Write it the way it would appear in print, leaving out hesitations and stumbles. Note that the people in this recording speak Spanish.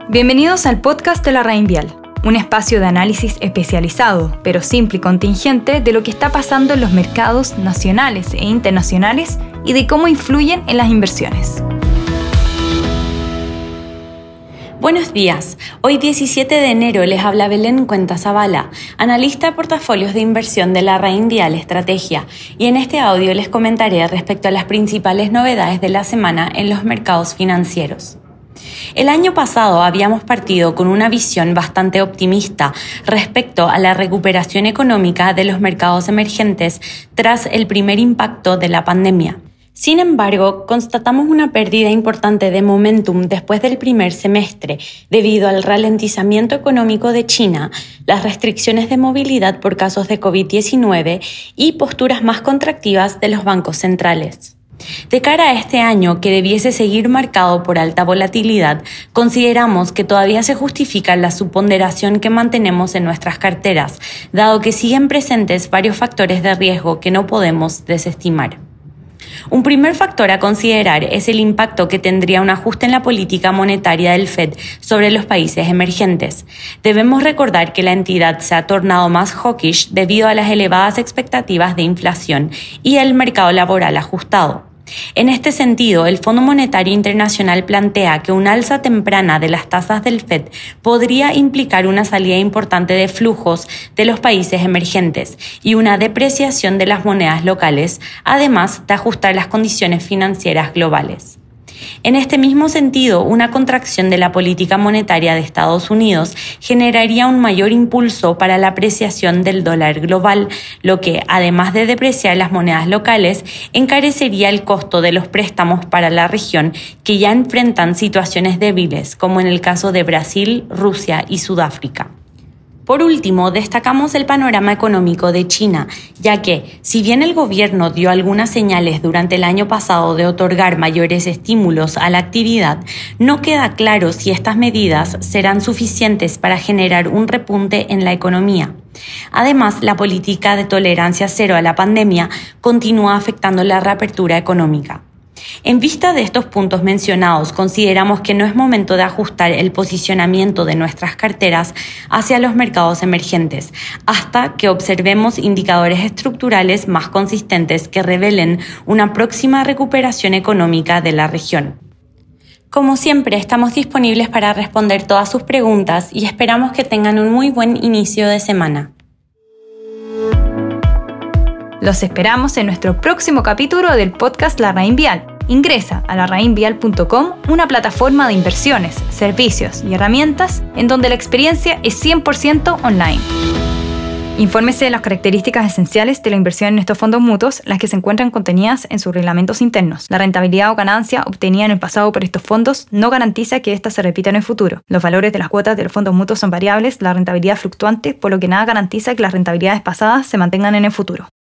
Bienvenidos al podcast de la RAINvial, un espacio de análisis especializado, pero simple y contingente, de lo que está pasando en los mercados nacionales e internacionales y de cómo influyen en las inversiones. Buenos días, hoy 17 de enero les habla Belén Cuenta-Zavala, analista de portafolios de inversión de la RAINvial Estrategia, y en este audio les comentaré respecto a las principales novedades de la semana en los mercados financieros. El año pasado habíamos partido con una visión bastante optimista respecto a la recuperación económica de los mercados emergentes tras el primer impacto de la pandemia. Sin embargo, constatamos una pérdida importante de momentum después del primer semestre debido al ralentizamiento económico de China, las restricciones de movilidad por casos de COVID-19 y posturas más contractivas de los bancos centrales. De cara a este año, que debiese seguir marcado por alta volatilidad, consideramos que todavía se justifica la subponderación que mantenemos en nuestras carteras, dado que siguen presentes varios factores de riesgo que no podemos desestimar. Un primer factor a considerar es el impacto que tendría un ajuste en la política monetaria del Fed sobre los países emergentes. Debemos recordar que la entidad se ha tornado más hawkish debido a las elevadas expectativas de inflación y el mercado laboral ajustado. En este sentido, el Fondo Monetario Internacional plantea que un alza temprana de las tasas del Fed podría implicar una salida importante de flujos de los países emergentes y una depreciación de las monedas locales, además de ajustar las condiciones financieras globales. En este mismo sentido, una contracción de la política monetaria de Estados Unidos generaría un mayor impulso para la apreciación del dólar global, lo que, además de depreciar las monedas locales, encarecería el costo de los préstamos para la región que ya enfrentan situaciones débiles, como en el caso de Brasil, Rusia y Sudáfrica. Por último, destacamos el panorama económico de China, ya que, si bien el gobierno dio algunas señales durante el año pasado de otorgar mayores estímulos a la actividad, no queda claro si estas medidas serán suficientes para generar un repunte en la economía. Además, la política de tolerancia cero a la pandemia continúa afectando la reapertura económica. En vista de estos puntos mencionados, consideramos que no es momento de ajustar el posicionamiento de nuestras carteras hacia los mercados emergentes, hasta que observemos indicadores estructurales más consistentes que revelen una próxima recuperación económica de la región. Como siempre, estamos disponibles para responder todas sus preguntas y esperamos que tengan un muy buen inicio de semana. Los esperamos en nuestro próximo capítulo del podcast La RAINvial. Ingresa a larainvial.com, una plataforma de inversiones, servicios y herramientas en donde la experiencia es 100% online. Infórmese de las características esenciales de la inversión en estos fondos mutuos, las que se encuentran contenidas en sus reglamentos internos. La rentabilidad o ganancia obtenida en el pasado por estos fondos no garantiza que ésta se repita en el futuro. Los valores de las cuotas de los fondos mutuos son variables, la rentabilidad fluctuante, por lo que nada garantiza que las rentabilidades pasadas se mantengan en el futuro.